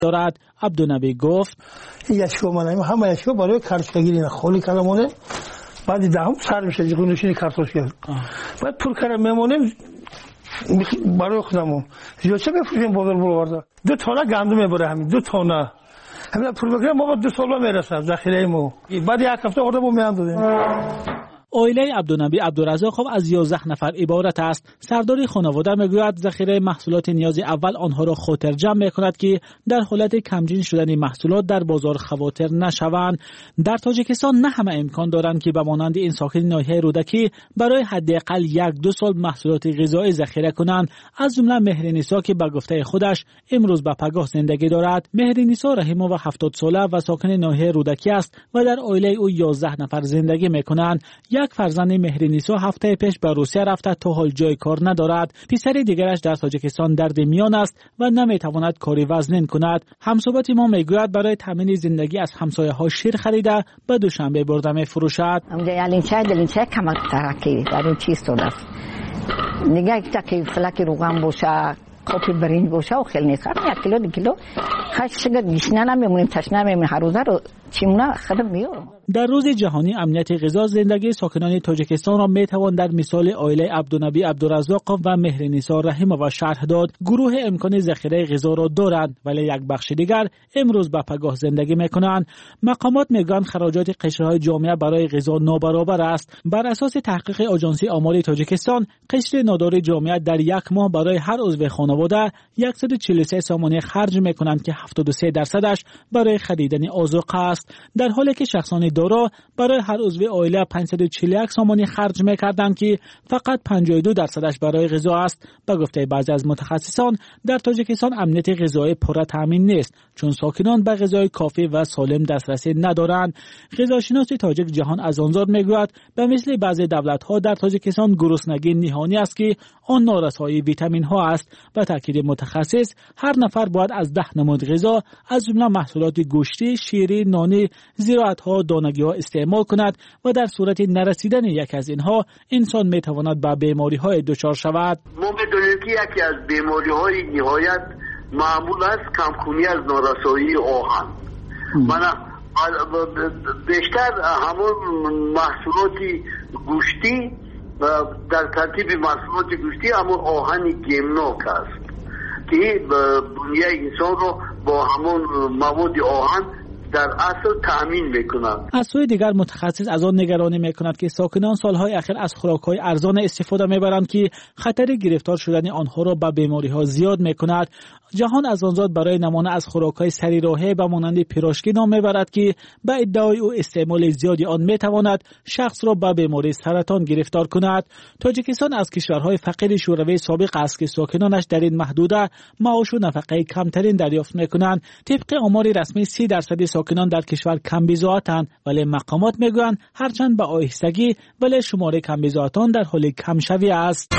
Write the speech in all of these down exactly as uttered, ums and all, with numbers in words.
دارد. عبدالنبی گفت یشکو منم همه یشکو برای کارشگیری خالی کلمونه بعد دهم سر میشه دیگه نوشینی کارتوش کرد بعد پر کردم میمونیم برای خودمون زیاد چه بفروشیم بازار برآورده دو تانه گندم میبره همین دو تانه همین پول بگیرم ما دو سال میرسه ذخیره مو بعد یک هفته آوردم میام دادیم. عائله عبدالنبی عبدالرزاق از یازده نفر عبارت است. سرداری خانواده میگوید ذخیره محصولات نیاز اول آنها را خاطر جمع میکند که در حالت کمجین شدن محصولات در بازار خواطر نشوند. در تاجیکستان نه همه امکان دارند که به مانند این ساکن ناحیه رودکی برای حداقل یک دو سال محصولات غذایی ذخیره کنند. از جمله مهرنیسا که به گفته خودش امروز به پگاه زندگی دارد. مهرنیسا رحیمووا هفتاد ساله و ساکن ناحیه رودکی است و در عائله او یازده نفر زندگی میکنند. یک فرزند مهرنیسا هفته پیش به روسیه رفته تا حال جای کار ندارد. پسر دیگرش در تاجیکستان درد میان است و نمیتواند کاری وزنین کند. همصحبت ما میگوید برای تامین زندگی از همسایه ها شیر خریده به دوشنبه برده میفروشد. اونجا یالینچه دلینچه کمک ترکی در این چیز تو است. نگاه یک که فلک روغن باشه کپی برنج باشه و خیلی نیست. یک کیلو دو کیلو خشک گشنه نمیمونیم تشنه میمونیم هر روزه رو چیمونه خودم میارم. در روز جهانی امنیت غذا زندگی ساکنان تاجیکستان را میتوان در مثال عائله عبدالنبی عبدالرزاق و مهرنیسا رحیمووا شرح داد. گروه امکان ذخیره غذا را دارند ولی یک بخش دیگر امروز به پگاه زندگی میکنند. مقامات میگویند خراجات قشرهای جامعه برای غذا نابرابر است. بر اساس تحقیق آژانس آمار تاجیکستان قشر نادار جامعه در یک ماه برای هر عضو خانواده صد و چهل و سه سامانه خرج میکنند که هفتاد و سه درصدش برای خریدن آذوقه است، در حالی که شخصان دارا برای هر عضو عائله پانصد و چهل و یک سامانه خرج میکردند که فقط پنجاه و دو درصدش برای غذا است. به گفته بعضی از متخصصان در تاجیکستان امنیت غذایی پوره تامین نیست چون ساکنان به غذای کافی و سالم دسترسی ندارند. غذاشناس تاجیک جهان ازانزاد میگوید به مثل بعضی دولت‌ها در تاجیکستان گرسنگی نهانی است که آن نارسایی ویتامین ها است. به تاکید متخصص هر نفر باید از ده نمود غذا از جمله محصولات گوشتی، شیری، نانی، زراعت‌ها، دانگی‌ها استعمال کند و در صورت نرسیدن یک از اینها انسان میتواند به بیماری‌های دچار شود. ما بدونیم که یکی از بیماری‌های نهایت معمول است کمخونی از نارسایی آهن. من بیشتر همون محصولات گوشتی در ترتیب محصولات گوشتی همون آهن گیمناک است که بنیه انسان رو با همون مواد آهن در اصل تأمین میکنند. از سوی دیگر متخصص از آن نگرانی میکند که ساکنان سالهای اخیر از خوراک‌های ارزان استفاده میبرند که خطر گرفتار شدن آنها را به بیماری‌ها زیاد میکند. جهان ازانزاد برای نمونه از خوراک‌های سری راهه به مانند پیراشکی نام میبرد که به ادعای او استعمال زیادی آن میتواند شخص را به بیماری سرطان گرفتار کند. تاجیکستان از کشورهای فقیر شوروی سابق است که ساکنانش در این محدوده معاش و نفقه کمترین دریافت میکنند. طبق آمار رسمی سی درصد ساکنان در کشور کم بضاعتند، ولی مقامات میگویند هرچند به آهستگی ولی شماره کم بضاعتان در حال کمشوی است.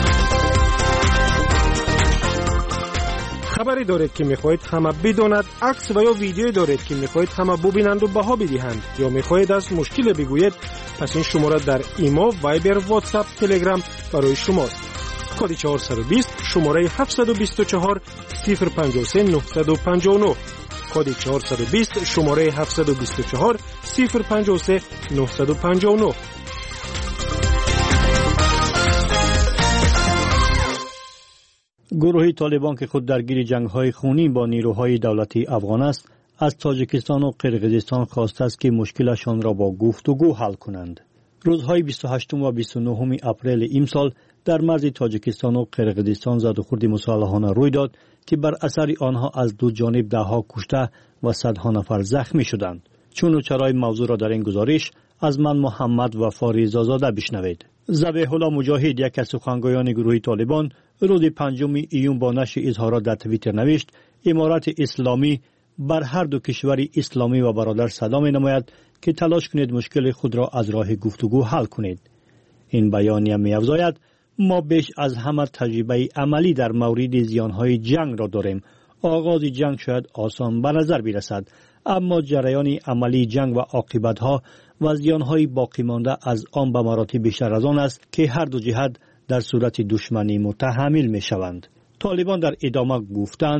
خبری دارید که میخواهید همه بداند، عکس و یا ویدیویی دارید که میخواهید همه ببینند و بها بدهند یا میخواهید از مشکل بگویید، پس این شماره در ایمو، وایبر، واتساپ، تلگرام برای شماست. کد چهارصد و بیست شماره هفتصد و بیست و چهار صفر پنجاه و سه نهصد و پنجاه و نه. کد چهارصد و بیست شماره هفتصد و بیست و چهار صفر پنجاه و سه نهصد و پنجاه و نه. گروه طالبان که خود درگیر جنگ‌های خونی با نیروهای دولتی افغان است، از تاجیکستان و قرقیزستان خواسته است که مشکلشان را با گفتگو حل کنند. روزهای بیست و هشتم و بیست و نهم اپریل امسال در مرز تاجیکستان و قرقیزستان زد و خورد مسلحانه روی داد که بر اثر آنها از دو جانب دهها کشته و صدها نفر زخمی شدند. چون و چرای موضوع را در این گزارش از من محمد و فاریزازاده بشنوید. ذبیح الله مجاهد، یک از سخنگویان گروه طالبان، روز پنجم ایون با نشر اظهارات در توییتر نوشت: امارت اسلامی بر هر دو کشور اسلامی و برادر صدا می نماید که تلاش کنید مشکل خود را از راه گفتگو حل کنید. این بیانیه می افزاید: ما بیش از همه تجربه عملی در مورد زیانهای جنگ را داریم. آغاز جنگ شاید آسان به نظر برسد، اما جریان عملی جنگ و عاقبت‌ها و زیانهای باقی مانده از آن به مراتب بیشتر از آن است که هر دو جهت در صورت دشمنی متحمل می شوند. طالبان در ادامه گفتند: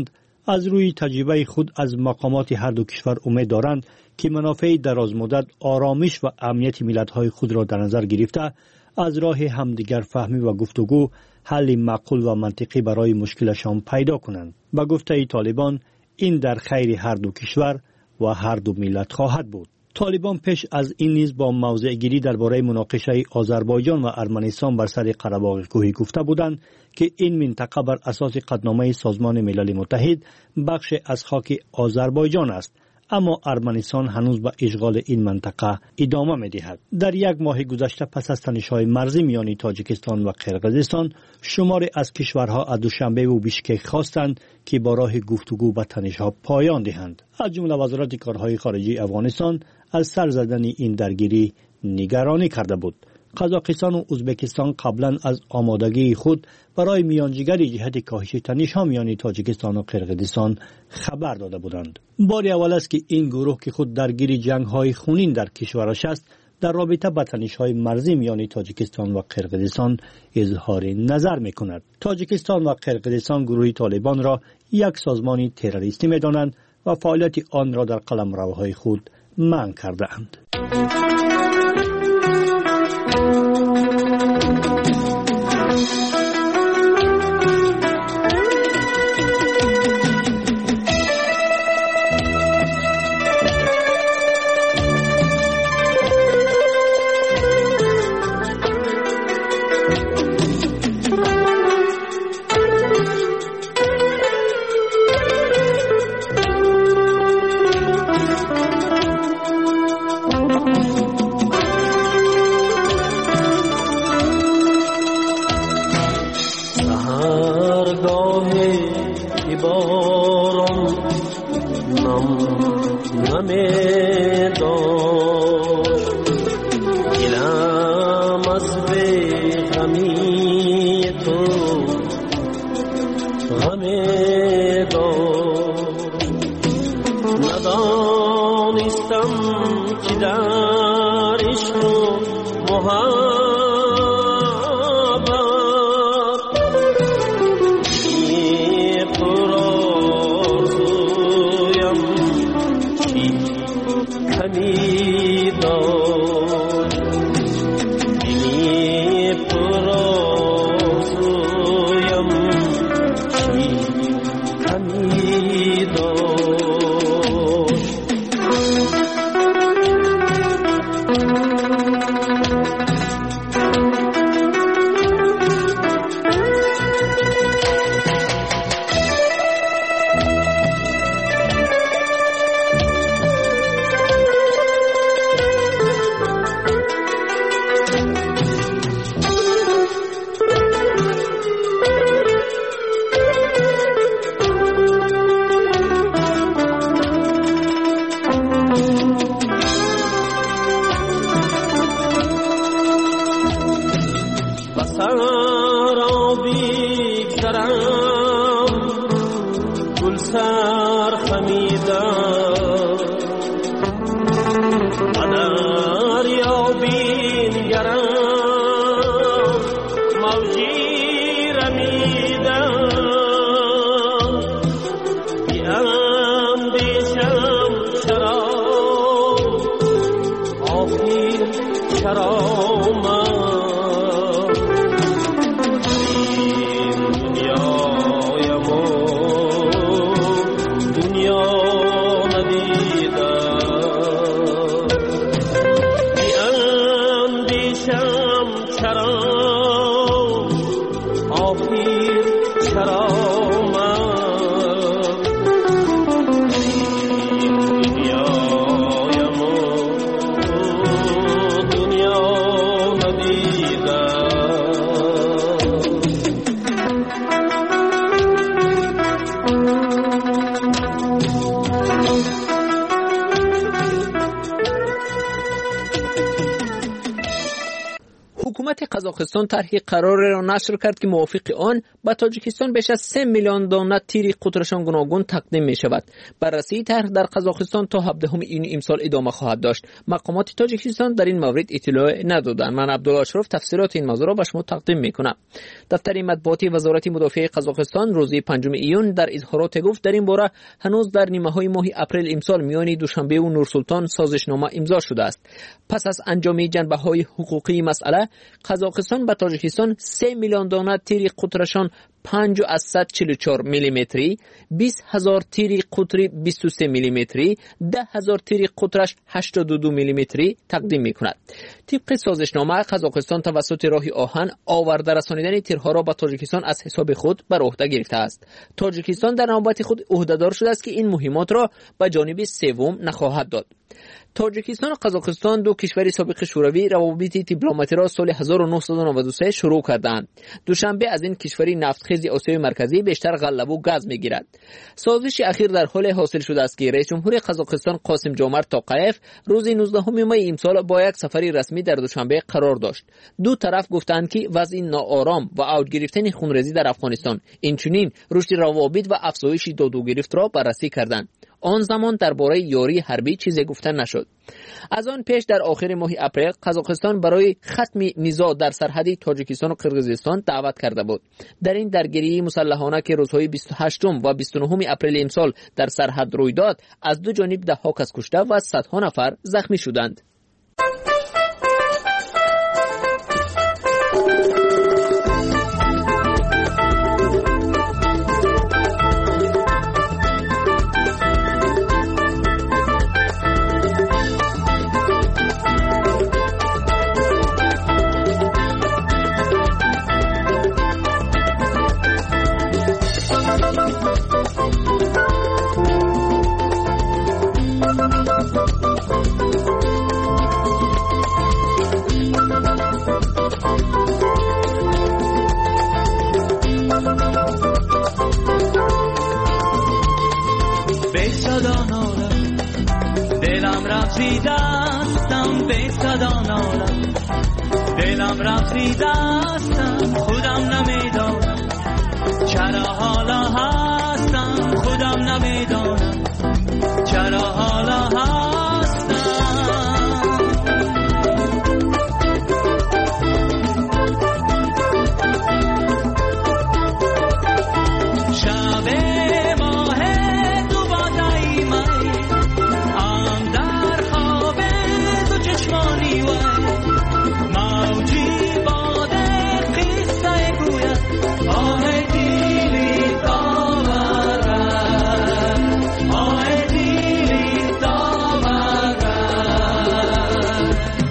از روی تجربه خود از مقامات هر دو کشور امید دارند که منافع درازمدت آرامش و امنیت ملت‌های خود را در نظر گرفته از راه همدیگر فهمی و گفتگو حل معقول و منطقی برای مشکلشان پیدا کنند. به گفته طالبان این در خیر هر دو کشور و هر دو ملت خواهد بود. طالبان پیش از این نیز با موضع گیری درباره مناقشه آذربایجان و ارمنستان بر سر قره‌باغ کوهی گفته بودند که این منطقه بر اساس قطعنامه سازمان ملل متحد بخش از خاک آذربایجان است، اما ارمنستان هنوز به اشغال این منطقه ادامه می‌دهد. در یک ماه گذشته پس از تنش‌های مرزی میان تاجیکستان و قرقیزستان، شماری از کشورها از دوشنبه و بیشکک خواستند که با راه گفتگو به تنش‌ها پایان دهند. از جمله وزارت کارهای خارجه افغانستان از سر زدن این درگیری نگرانی کرده بود. قزاقستان و ازبکستان قبلا از آمادگی خود برای میانجیگری جهت کاهش تنش‌ها میان تاجیکستان و قرقیزستان خبر داده بودند. بار اول است که این گروه که خود درگیر جنگ‌های خونین در کشورش است در رابطه با تنش‌های مرزی میان تاجیکستان و قرقیزستان اظهار نظر می‌کند. تاجیکستان و قرقیزستان گروه طالبان را یک سازمان تروریستی می‌دانند و فعالیت آن را در قلمروهای خود منع کرده‌اند. دنیا قزاقستان طرحی قرار را نشر کرد که موافق آن به تاجیکستان بیش از سه میلیون دانه تیر قطرشان گوناگون تقدیم می شود. بررسی طرح در قزاقستان تا هفدهم این امسال ادامه خواهد داشت. مقامات تاجیکستان در این مورد اطلاع ندادند. من عبدالله اشرف تفسیرات این موضوع را به شما تقدیم می کنم. دفتر مطبوعاتی وزارت مدافع قزاقستان روز پنجم ایون در اظهارات گفت در این باره هنوز در نیمه های ماه اپریل امسال میان دوشنبه و نورسلطان سازشنامه امضا شده است. پس از انجام جنبه های حقوقی مسئله، قزاقستان به تاجیکستان سه میلیون دانه تیر قطرشان پنج و صد و چهل و چهار میلیمتری، بیست هزار تیر قطری بیست و سه میلیمتری، ده هزار تیر قطرش هشتاد و دو میلیمتری تقدیم می کند. طبق سازشنامه قزاقستان توسط راه آهن آورده رسانیدن تیرها را به تاجیکستان از حساب خود بر عهده گرفته است. تاجیکستان در نوبت خود عهده‌دار شده است که این مهمات را به جانب سوم نخواهد داد. تاجیکستان و قزاقستان دو کشور سابق شوروی روابط دیپلماتی را سال هزار و نهصد و نود و سه شروع کردند. دوشنبه از این کشوری نفتخیز آسیای مرکزی بیشتر غله و گاز میگیرد. سازش اخیر در حال حاصل شده است که رئیس جمهور قزاقستان قاسم جومرت توقیف روز نوزدهم می امسال با یک سفری رسمی در دوشنبه قرار داشت. دو طرف گفتند که وضع ناآرام و اوج گرفتن خونریزی در افغانستان، اینچنین رشد روابط و افزایش داد و گرفت را بررسی کردند. آن زمان درباره یاری حربی چیزی گفته نشد. از آن پیش در آخر ماه اپریل قزاقستان برای ختم نزاع در سرحد تاجیکستان و قرقیزستان دعوت کرده بود. در این درگیری مسلحانه که روزهای بیست و هشتم و بیست و نهم اپریل امسال در سرحد روی داد، از دو جانب ده ها کس کشته و صدها نفر زخمی شدند. دستم به صدا نالم، دلم رفتی دستم خودم نمیدانم چرا حالا هستم، خودم نمیدانم چرا حالا هستم. شب ماه دو بادایی من آم در خواب تو چشمانی و موجی باده قصه گوید آه دیلی داورم، آه دیلی داورم.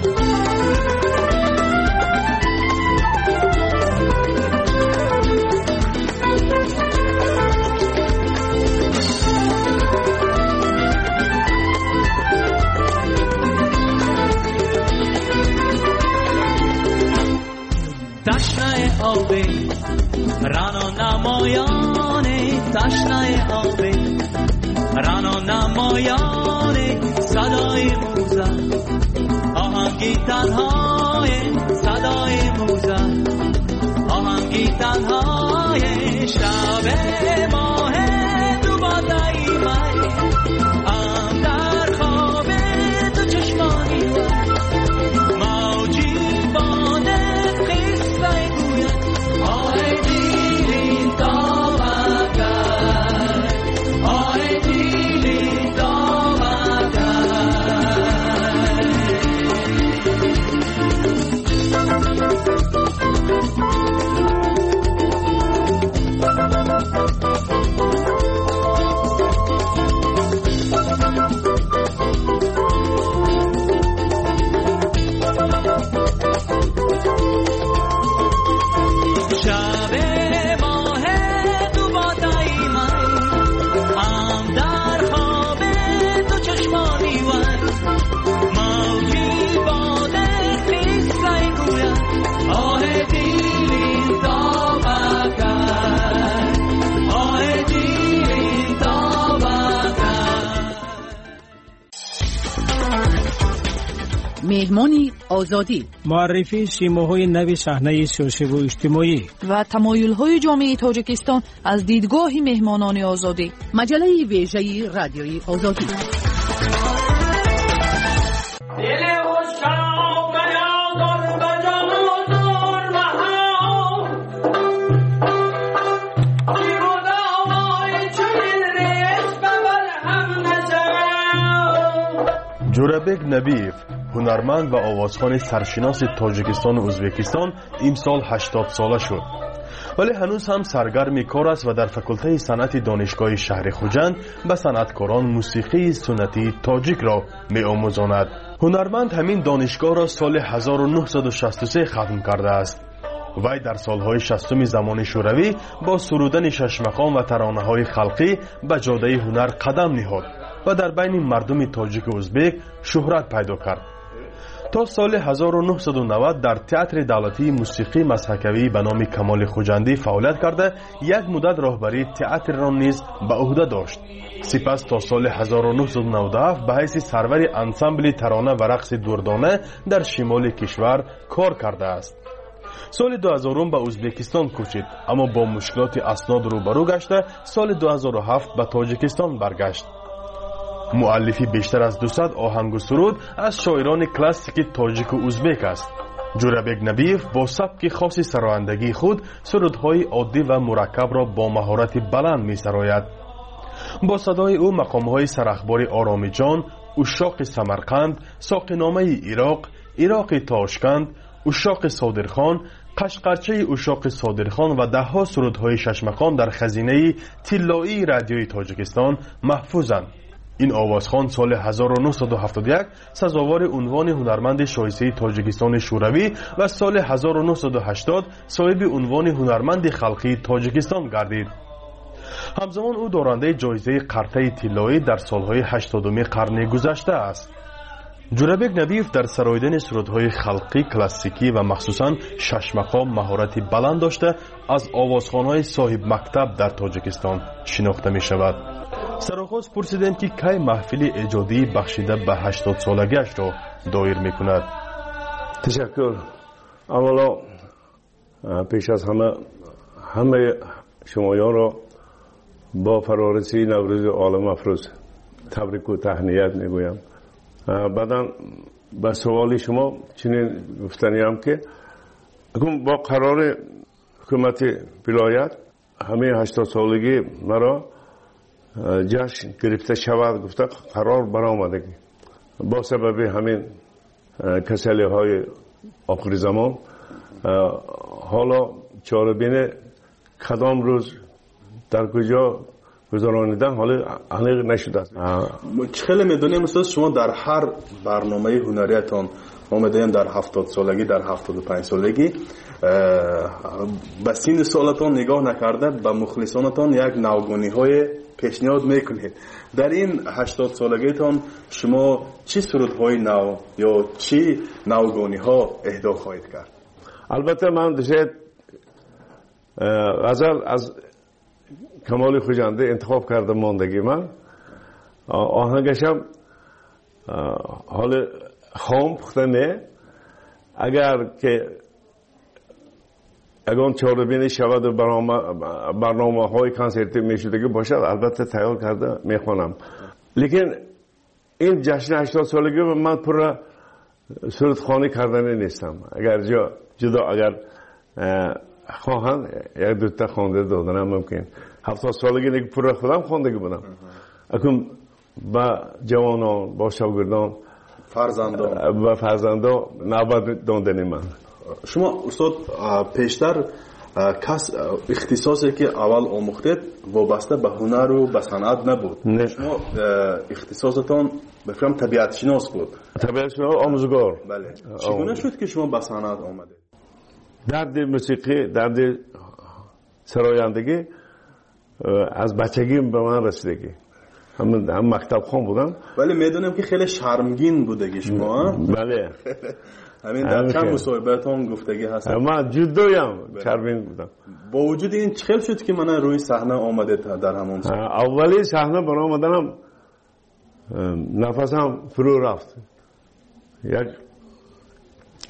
تشنه آبی رانو نمایانه، تشنه آبی رانو نمایانه، صدای موزه آهنگی تنهای، صدای موزه آهنگی تنهای. شب ماه دو بادایی من آم در خواب تو چشمانی و موجی باده قصه گوید آه دیلی داورگر، آه دیلی داورگر. مهمانی آزادی، معرفی سیماهای نو صحنه سیاسی و اجتماعی و تمایل‌های جامعه تاجیکستان از دیدگاه مهمانان آزادی. مجله ویژه رادیوی آزادی. جورابک نبیف، هنرمند و آوازخوان سرشناس تاجیکستان و ازبکستان، امسال هشتاد ساله شد. ولی هنوز هم سرگرم کار است و در فکلته صنعت دانشگاه شهر خوجند به صنعتکاران موسیقی سنتی تاجیک را می آموزاند. هنرمند همین دانشگاه را سال هزار و نهصد و شصت و سه ختم کرده است. وی در سالهای شصتم زمان شوروی با سرودن ششمقام و ترانه‌های خلقی به جاده هنر قدم نهاد و در بین مردم تاجیک و ازبک شهرت پیدا کرد. تا سال هزار و نهصد و نود در تئاتر دولتی موسیقی مسحکوی به نام کمال خوجندی فعالیت کرده یک مدت راهبری تئاتر را نیز به عهده داشت. سپس تا سال هزار و نهصد و نود و هفت به حیث سرور انسامبل ترانه و رقص دردانه در شمال کشور کار کرده است. سال دو هزار به ازبکستان کوچید، اما با مشکلات اسناد روبرو گشته سال دو هزار و هفت به تاجیکستان برگشت. مؤلفی بیشتر از دویست آهنگ و سرود از شاعران کلاسیک تاجیک و ازبک است. جورابک نبیف با سبک خاص سرایندگی خود سرودهای عادی و مرکب را با مهارت بلند می سراید. با صدای او مقامهای سرخبار آرامی جان، اشاق سمرقند، ساقینامه عراق، عراق تاشکند، اشاق صادرخان، قشقرچه اشاق صادرخان و ده ها سرودهای ششمقام در خزینه طلایی رادیوی تاجیکستان محفوظند. این آوازخوان سال هزار و نهصد و هفتاد و یک سزاوار عنوان هنرمند شایسته تاجیکستان شوروی و سال هزار و نهصد و هشتاد صاحب عنوان هنرمند خلقی تاجیکستان گردید. همزمان او دارنده جایزه قرطه طلایی در سالهای هشتادم قرن گذشته است. جورابک نبیف در سراییدن سرودهای خلقی کلاسیکی و مخصوصاً ششمقام مهارتی بلند داشته از آوازخوان‌های صاحب مکتب در تاجیکستان شناخته می شود. سرآغاز پرسیدند که کی محفل ایجادی بخشیده به هشتاد سالگیش را دایر می کند. تشکر. اولا پیش از همه همه شمایان را با فرارسی نوروز عالم افروز تبریک و تهنیت می گویم. بعدا به سوال شما چنین گفتنیم که اکنون با قرار حکومت ولایت همه هشتاد سالگی مرا جشن گرفته شود گفته قرار برآمده با سبب همین کسلی های آخر زمان. حالا چاره‌بین کدام روز در کجا گذرانیدن حالا عمیق نشده است. خیلی میدونیم استاد شما در هر برنامه هنریتان ما میدونیم در هفتاد سالگی در هفتاد و پنج سالگی به سین سالتان نگاه نکرده به مخلصانتان یک نوگانی های پیشنهاد میکنید. در این هشتاد سالگیتان شما چی سرودهای نو یا چی نوگانی ها اهدا خواهید کرد؟ البته من دشت غزل از کمال خوجنده انتخاب کردم ماندگی من. آهنگشم حال خام پخته نه اگر که اگر چهاربینی شود و برنامه های کنسرتی میشدگی باشد البته تیار کرده میخوانم. لیکن این جشن هشتاد سالگی من پر سرودخوانی کردنی نیستم. اگر جا جدا اگر خواهند یک دوتا خوانده دادنم ممکن. هفتاد سالگی دیگه پر خودم خواندگی بودم. اکنون با جوانان با شاگردان فرزندان و فرزندان نوبت دادنی من. شما استاد پیشتر کس اختصاصی که اول آموختید وابسته به هنر و به صنعت نبود. نه. شما اختصاصتان بفهم طبیعت شناس بود. طبیعت شناس آموزگار. بله. چگونه شد که شما به صنعت آمدید؟ درد موسیقی، درد سرایندگی از بچگیم به من رسیدگی. هم هم مکتب خون بودم. ولی میدونم که خیلی شرمگین بودگی شما. بله. همین در چند مصاحبه‌تان گفتگی هست. من جدویم شرمگین بودم. با وجود این چه شد که من روی صحنه آمده در همون سال؟ اولی صحنه برآمدنم نفسم فرو رفت. یک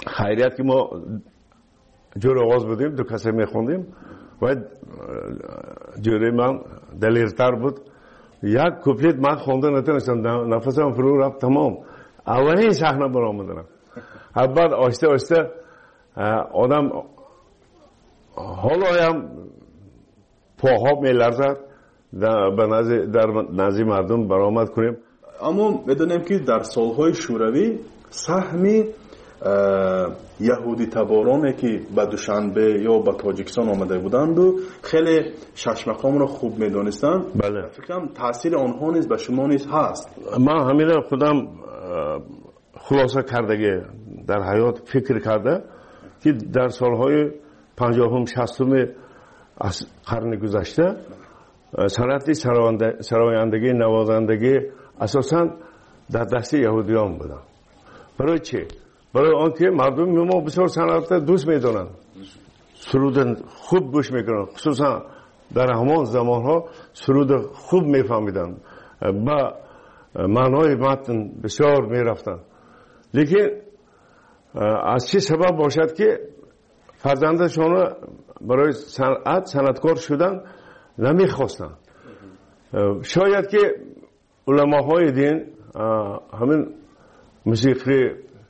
خیریت که ما جور آغاز بودیم دو کسی میخوندیم و جوری من دلیرتر بود یک کوپلیت من خونده نتونستم نفسم فرو رفت تمام اولین صحنه برآمدم بعد آهسته آهسته آدم حالا هم پاها میلرزد در نزد مردم برآمد کنیم. اما میدونیم که در سالهای شوروی سهم یهودی تبارانی که به دوشنبه یا به تاجیکستان آمده بودند و خیلی شش مقام را خوب میدونستند. بله. فکرم تاثیر آنها نیز به شما نیز هست. من همین خودم خلاصه کردگی در حیات فکر کرده که در سالهای پنجاهم شصتم از قرن گذشته صنعت سرایندگی نوازندگی اساساً در دست یهودیان بودن. برای چی؟ برای آنکه مردم ما بسیار صنعت دوست میدونن، سرود خوب گوش میکنن، خصوصا در همان زمانها سرود خوب میفهمیدن، با معنای متن بسیار میرفتن. لیکن از چه سبب باشد که فرزندشان برای صنعت صنعتکار شدن نمیخواستن؟ شاید که علماهای دین همین موسیقی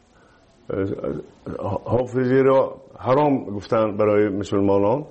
حافظی را حرام گفتن برای مسلمانان،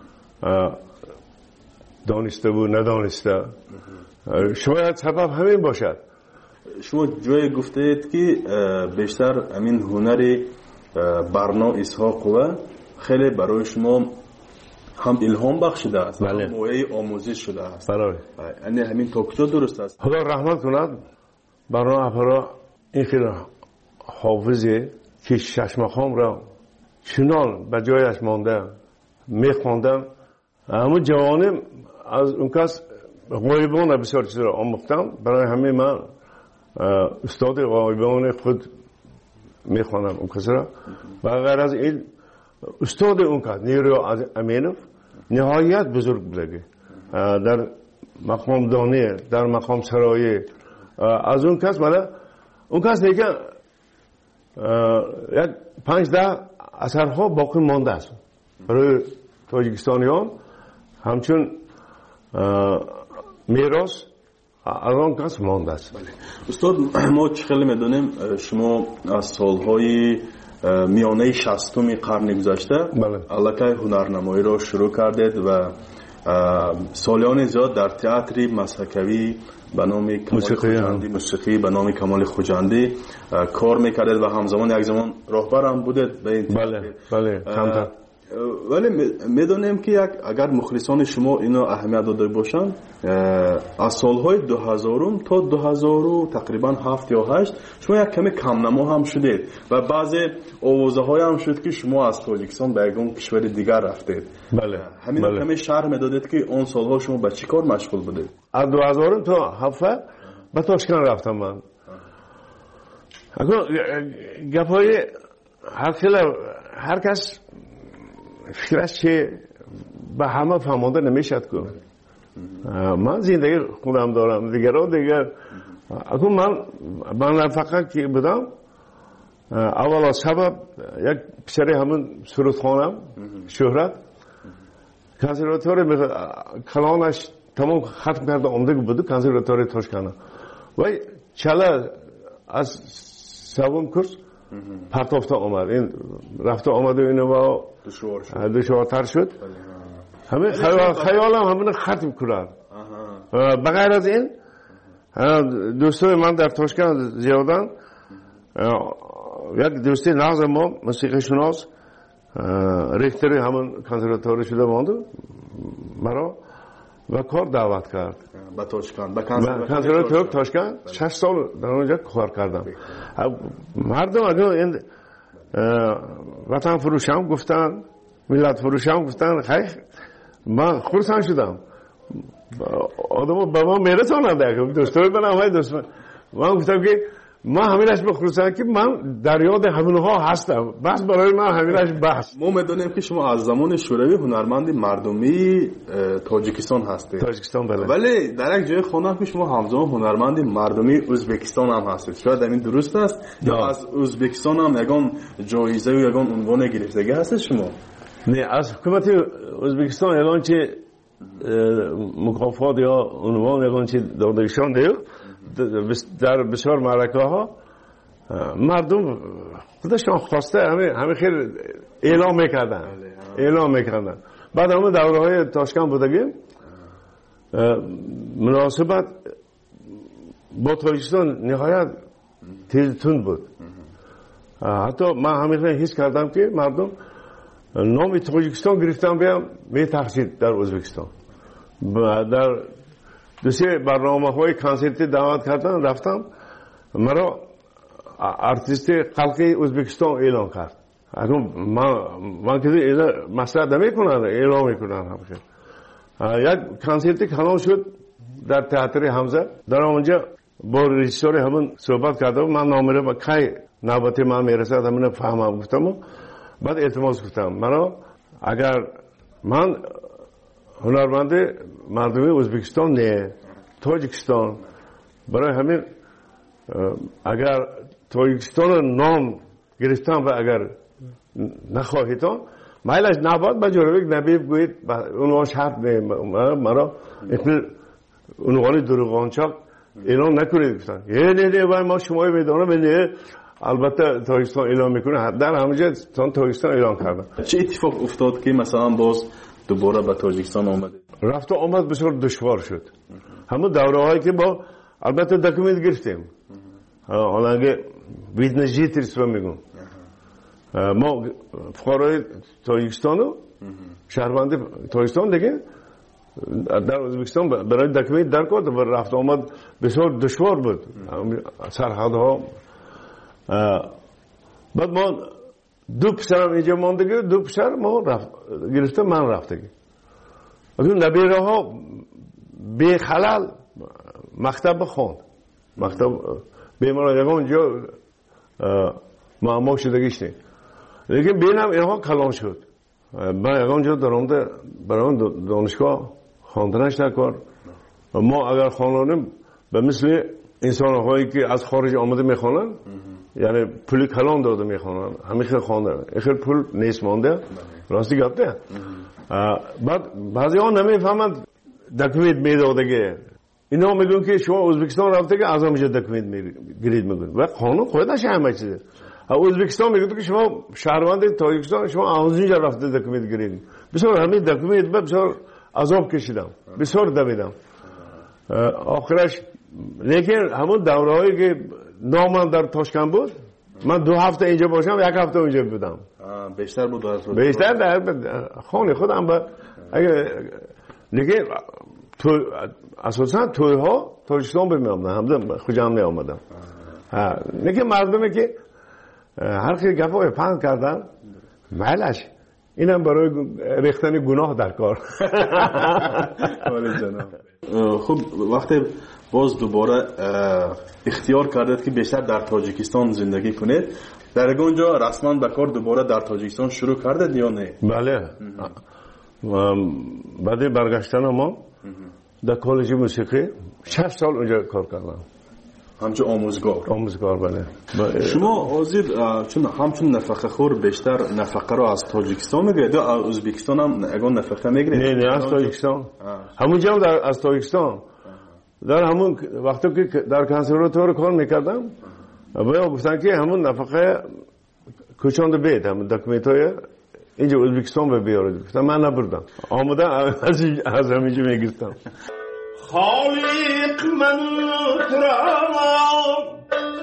دانسته و ندانسته. شاید سبب همین باشد. شما جای گفتید که بیشتر همین هنر برنا اسحاق و خیلی برای شما هم الهام بخشیده است، بله. موعظه آموزش شده است. برای یعنی همین توکتو درست است. خدا رحمت کند برای افرا این خیلی حافظی که شش مقام را چنان به جایش مانده میخواندن. همون جوانم از اون کس غایبان بسیار چیز را آموختم. برای همه من استاد غایبان خود میخوانم اون کس را. و غیر از این استاد اون کس نیرو از امینوف نهایت بزرگ بودگی در مقام دانی، در مقام سرایی. از اون کس مالا اون کس دیگه یک پنج ده اثرها باقی مانده است برای تاجیکستانیان، همچون میراث از آن کس مانده است. استاد ما خیلی میدونیم شما از سالهای میانه شصتم قرن گذشته الکی هنرنمایی را شروع کردید و سالیان زیاد در تئاتر مسحکوی به نام کمال خوجندی، موسیقی به نام کمال خوجندی کار میکردید و همزمان یک زمان راهبر هم بودید به این. بله بله کمتر. ولی میدونیم که یک اگر مخلصان شما اینو اهمیت داده باشن از سالهای دو هزار تا دو هزار و تقریبا هفت یا هشت شما یک کمی کم نما هم شدید و بعضی آوازه های هم شد که شما از تاجیکستان به یک کشور دیگر رفتید. بله همین بله. کمی شرح میدادید که اون سالها شما به چی کار مشغول بودید؟ از دو هزار تا هفت به تاشکند رفتم من. اگر گپای هر خیلی هر کس فکرش چه به همه فهمانده نمیشد که من زندگی خودم دارم، دیگران دیگر. اگر من من فقط که بودم اولا سبب یک پسری همون سرودخانم شهرت کنسرواتوری کلانش تمام ختم کرده آمده بود کنسرواتوری تاشکند و چله از سوم کورس پرتافته آمد. این رفته آمده اینو با دشوارتر شد. همه خیالم همین ختم کرد. بغیر از این دوستای من در تاشکند زیادن. یک دوستی ناز ما موسیقی شناس ریختری همون کنسرواتوری شده مانده مرا و کار دعوت کرد به تاشکند. به کنسرواتوری تاشکند شش سال در اونجا کار کردم. مردم اگر این وطن فروشم گفتن، ملت فروشم گفتن، خیلی من خورسان شدم. آدم با من میرسانند دوستای من همه دوست من. من گفتم که ما همینش بخصوصا که من در یاد همونها هستم، بس برای من همینش بس. ما میدونیم که شما از زمان شوروی هنرمند مردمی تاجیکستان هستید. تاجیکستان بله. ولی در یک جای خوندم که شما همزمان هنرمند مردمی ازبکستان هم هستید. شاید این درست است؟ یا از ازبکستان هم یگان جایزه و یگان عنوان گرفتگی هست شما؟ نه، از حکومت ازبکستان یگان چه مکافات یا عنوان یگان چه دادگیشان دیو در بسیار معرکه ها مردم خودشان خواسته همه همه خیلی اعلام میکردن اعلام میکردن. بعد همه دوره های تاشکند بودگیم مناسبت با تاجیکستان نهایت تیز تند بود. حتی من همیشه حس کردم که مردم نام تاجیکستان گرفتن بیام می تحصیل در ازبکستان. در دو سه برنامه های کنسرتی دعوت کردن، رفتم، مرا ارتیست خلقی ازبکستان اعلام کرد. اکنون من من که مسئله نمی کنن اعلام میکنن همشه. یک کنسرتی کلان شد در تئاتر حمزه. در اونجا با رژیسور همون صحبت کردم، من نامره با کی نوبت من میرسه همون فهمم گفتم. بعد التماس گفتم مرا اگر من هنرمند مردمی ازبکستان نه تاجیکستان، برای همین اگر تاجیکستان نام گرفتم و اگر نخواهیدم مایلش نباد با جورویک نبی بگویید اونوان شرط نه مرا اونوانی دروغانچاک اعلام نکنید گفتن. یه نه نه باید ما شمایی میدانم نه البته تاجیکستان اعلام میکنه. در همونجا تاجیکستان اعلام کردن. چه اتفاق افتاد که مثلا باز دوباره به تاجیکستان آمده؟ رفت و آمد بسیار دشوار شد. همون دوره هایی که با البته دکومنت گرفتیم، حالا اگه ویدنجی تریسو میگم ما فقرای تاجیکستان و شهروند تاجیکستان دیگه در ازبکستان برای دکومنت در کرد و رفت و آمد بسیار دشوار بود سرحدها. بعد ما دو پسرم اینجا ماندگی، دو پسر ما رفت گرفته من رفتگی. اون نبیره ها بی خلال مکتب خوند، مکتب بیمار یکم اونجا معما شدگیش نی. لیکن بینم اینها کلان شد. من یکم اونجا درآمده برای دانشگاه خواندنش نکرد. ما اگر خوانیم به مثل انسان هایی که از خارج آمده میخوانن، یعنی پولی کلان داده میخوانن، همیشه خواندن، اخیر پول نیست مانده، راستی گفته. بعد بعضی ها نمیفهمند دکومنت میدادگه. اینا میگن که شما ازبکستان رفته که از همینجا دکومنت گرید میگن و قانون خودش همه چیزه. ازبکستان میگه که شما شهروند تاجیکستان شما از اینجا رفته دکومنت گرید. بسیار همین دکومنت بسیار عذاب کشیدم، بسیار دویدم. آخرش لیکن همون دوره هایی که نامم در تاشکند بود، من دو هفته اینجا باشم یک هفته اونجا بودم. بیشتر بود دو بیشتر در خانه خودم. با اگه لیکن تو اساسا توی ها تاجیکستان بمیامدن همزه خوشم نیامدم. لیکن مردمی که هر کی گفای پند کردن مالش اینم برای ریختن گناه در کار. خب وقتی باز دوباره اختیار کردید که بیشتر در تاجیکستان زندگی کنید، در اونجا رسما به کار دوباره در تاجیکستان شروع کردید یا نه؟ بله. بعد برگشتن ما در کالج موسیقی شش سال اونجا کار کردم. همچون آموزگار. آموزگار بله. شما آزید چون همچون نفقه خور بیشتر نفقه رو از تاجیکستان میگیرید یا از ازبکستان هم اگه نفقه میگیرید؟ نه نه از تاجیکستان. همونجا هم در از تاجیکستان. در همون وقتی که در کنسرواتوار کار میکردم باید گفتن که همون نفقه کوچاند بید همون دکومنت های اینجا ازبکستان به بیارید. گفتم من نبردم آمده از همینجا میگیرتم. خالق من ترام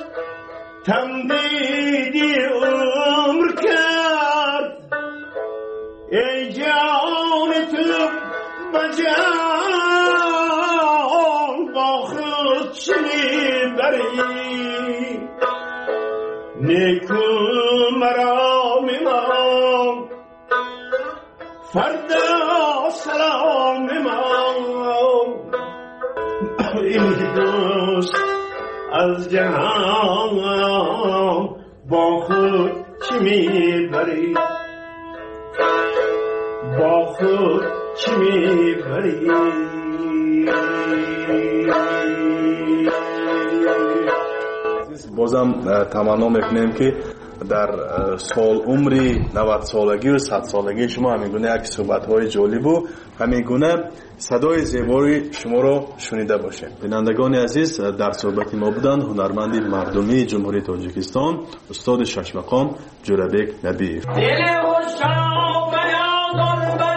تمدیدی عمر کرد ای جان تو بجان با خود چنین بری نیکو مرا میمان فردا سلام میمان این دوست از جهان با خود چی میبری با خود چی میبری بازم تمنا میکنیم که در سال عمری نود سالگی و صد سالگی شما همین گونه یک صحبت های جالب و همین گونه صدای زیبایی شما را شنیده باشه. بینندگان عزیز، در صحبت ما بودند هنرمند مردمی جمهوری تاجیکستان استاد شش مقام جورابک نبیف.